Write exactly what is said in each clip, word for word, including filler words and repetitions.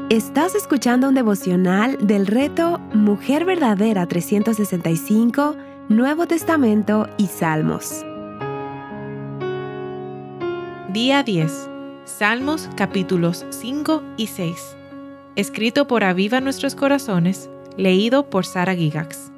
Estás escuchando un devocional del reto Mujer Verdadera trescientos sesenta y cinco, Nuevo Testamento y Salmos. Día diez. Salmos capítulos cinco y seis. Escrito por Aviva Nuestros Corazones, leído por Sara Gigax.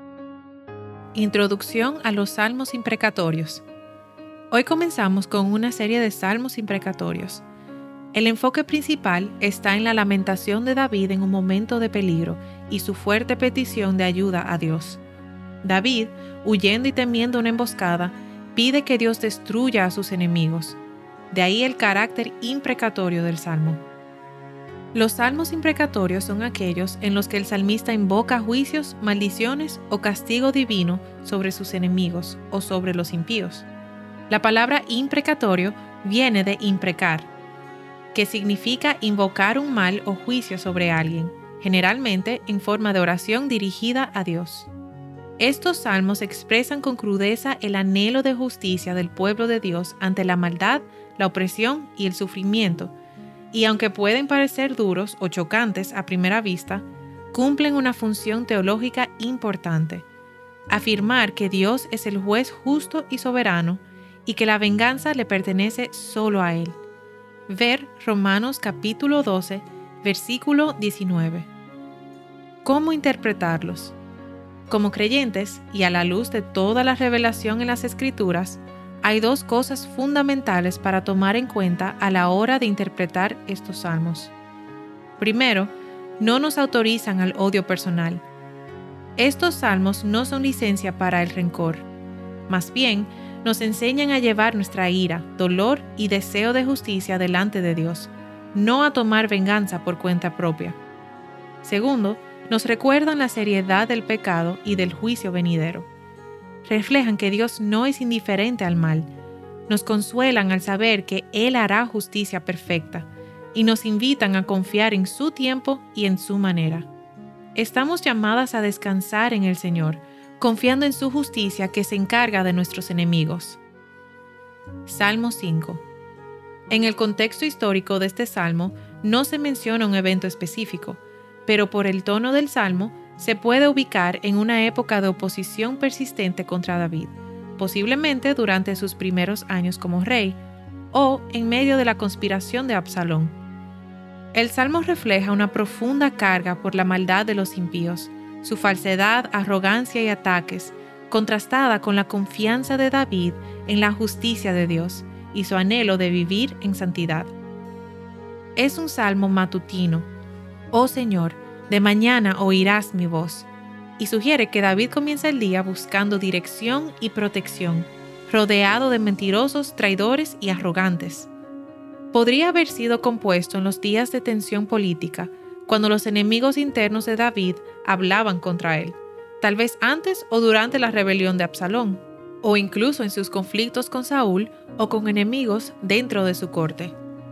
Introducción a los Salmos imprecatorios. Hoy comenzamos con una serie de salmos imprecatorios. El enfoque principal está en la lamentación de David en un momento de peligro y su fuerte petición de ayuda a Dios. David, huyendo y temiendo una emboscada, pide que Dios destruya a sus enemigos. De ahí el carácter imprecatorio del salmo. Los salmos imprecatorios son aquellos en los que el salmista invoca juicios, maldiciones o castigo divino sobre sus enemigos o sobre los impíos. La palabra imprecatorio viene de imprecar, que significa invocar un mal o juicio sobre alguien, generalmente en forma de oración dirigida a Dios. Estos salmos expresan con crudeza el anhelo de justicia del pueblo de Dios ante la maldad, la opresión y el sufrimiento, y aunque pueden parecer duros o chocantes a primera vista, cumplen una función teológica importante: afirmar que Dios es el juez justo y soberano y que la venganza le pertenece solo a Él. Ver Romanos capítulo doce, versículo diecinueve. ¿Cómo interpretarlos? Como creyentes, y a la luz de toda la revelación en las Escrituras, hay dos cosas fundamentales para tomar en cuenta a la hora de interpretar estos salmos. Primero, no nos autorizan al odio personal. Estos salmos no son licencia para el rencor. Más bien, nos enseñan a llevar nuestra ira, dolor y deseo de justicia delante de Dios, no a tomar venganza por cuenta propia. Segundo, nos recuerdan la seriedad del pecado y del juicio venidero. Reflejan que Dios no es indiferente al mal, nos consuelan al saber que Él hará justicia perfecta y nos invitan a confiar en su tiempo y en su manera. Estamos llamadas a descansar en el Señor, confiando en su justicia que se encarga de nuestros enemigos. Salmo cinco. En el contexto histórico de este salmo no se menciona un evento específico, pero por el tono del salmo se puede ubicar en una época de oposición persistente contra David, posiblemente durante sus primeros años como rey, o en medio de la conspiración de Absalón. El salmo refleja una profunda carga por la maldad de los impíos, su falsedad, arrogancia y ataques, contrastada con la confianza de David en la justicia de Dios y su anhelo de vivir en santidad. Es un salmo matutino. Oh Señor, de mañana oirás mi voz, y sugiere que David comienza el día buscando dirección y protección, rodeado de mentirosos, traidores y arrogantes. Podría haber sido compuesto en los días de tensión política, cuando los enemigos internos de David hablaban contra él, tal vez antes o durante la rebelión de Absalón, o incluso en sus conflictos con Saúl o con enemigos dentro de su corte.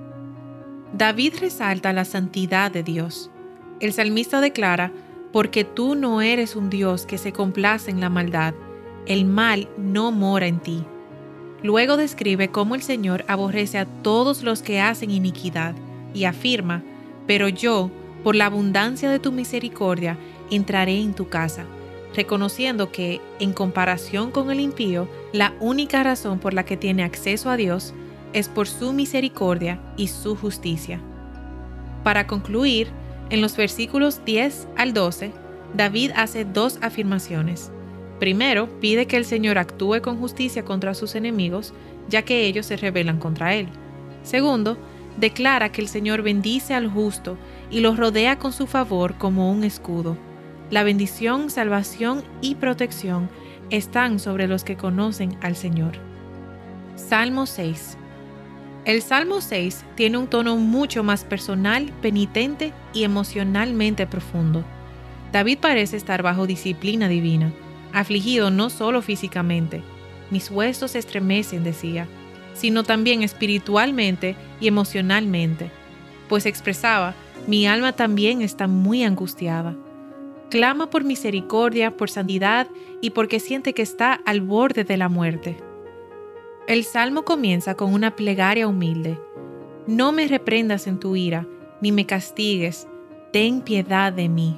David resalta la santidad de Dios. El salmista declara: «Porque tú no eres un Dios que se complace en la maldad, el mal no mora en ti». Luego describe cómo el Señor aborrece a todos los que hacen iniquidad y afirma: «Pero yo, por la abundancia de tu misericordia, entraré en tu casa», reconociendo que, en comparación con el impío, la única razón por la que tiene acceso a Dios es por su misericordia y su justicia. Para concluir, en los versículos diez al doce, David hace dos afirmaciones. Primero, pide que el Señor actúe con justicia contra sus enemigos, ya que ellos se rebelan contra él. Segundo, declara que el Señor bendice al justo y lo rodea con su favor como un escudo. La bendición, salvación y protección están sobre los que conocen al Señor. Salmo seis. El Salmo seis tiene un tono mucho más personal, penitente y emocionalmente profundo. David parece estar bajo disciplina divina, afligido no solo físicamente. «Mis huesos se estremecen», decía, sino también espiritualmente y emocionalmente, pues expresaba: «Mi alma también está muy angustiada». Clama por misericordia, por santidad y porque siente que está al borde de la muerte. El salmo comienza con una plegaria humilde: «No me reprendas en tu ira, ni me castigues, ten piedad de mí.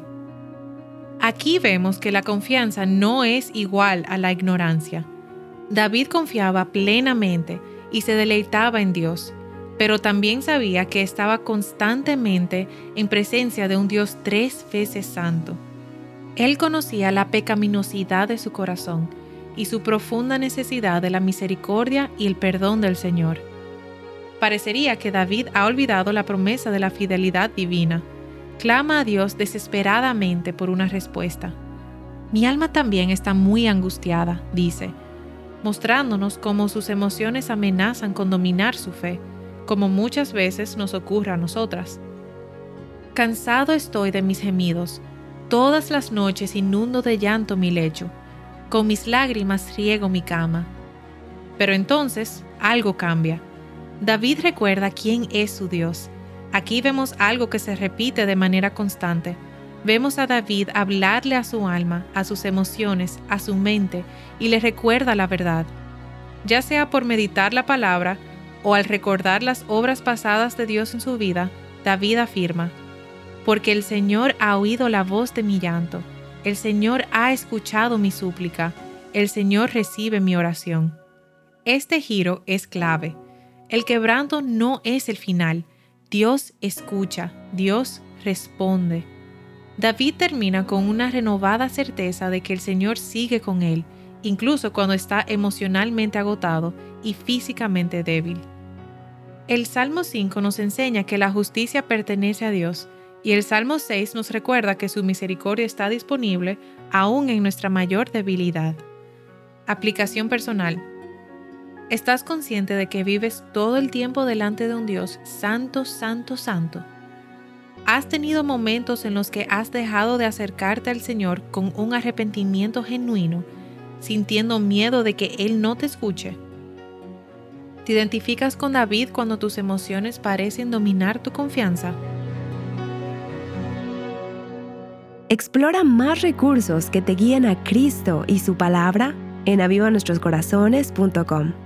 Aquí vemos que la confianza no es igual a la ignorancia. David confiaba plenamente y se deleitaba en Dios, pero también sabía que estaba constantemente en presencia de un Dios tres veces santo. Él conocía la pecaminosidad de su corazón y su profunda necesidad de la misericordia y el perdón del Señor. Parecería que David ha olvidado la promesa de la fidelidad divina. Clama a Dios desesperadamente por una respuesta. Mi alma también está muy angustiada, dice, mostrándonos cómo sus emociones amenazan con dominar su fe, como muchas veces nos ocurre a nosotras. Cansado estoy de mis gemidos, todas las noches inundo de llanto mi lecho, con mis lágrimas riego mi cama. Pero entonces algo cambia. David recuerda quién es su Dios. Aquí vemos algo que se repite de manera constante. Vemos a David hablarle a su alma, a sus emociones, a su mente, y le recuerda la verdad. Ya sea por meditar la palabra o al recordar las obras pasadas de Dios en su vida, David afirma: porque el Señor ha oído la voz de mi llanto, el Señor ha escuchado mi súplica, el Señor recibe mi oración. Este giro es clave. El quebranto no es el final. Dios escucha, Dios responde. David termina con una renovada certeza de que el Señor sigue con él, incluso cuando está emocionalmente agotado y físicamente débil. El Salmo cinco nos enseña que la justicia pertenece a Dios, y el Salmo seis nos recuerda que su misericordia está disponible aún en nuestra mayor debilidad. Aplicación personal. ¿Estás consciente de que vives todo el tiempo delante de un Dios santo, santo, santo? ¿Has tenido momentos en los que has dejado de acercarte al Señor con un arrepentimiento genuino, sintiendo miedo de que Él no te escuche? ¿Te identificas con David cuando tus emociones parecen dominar tu confianza? Explora más recursos que te guíen a Cristo y su palabra en aviva nuestros corazones punto com.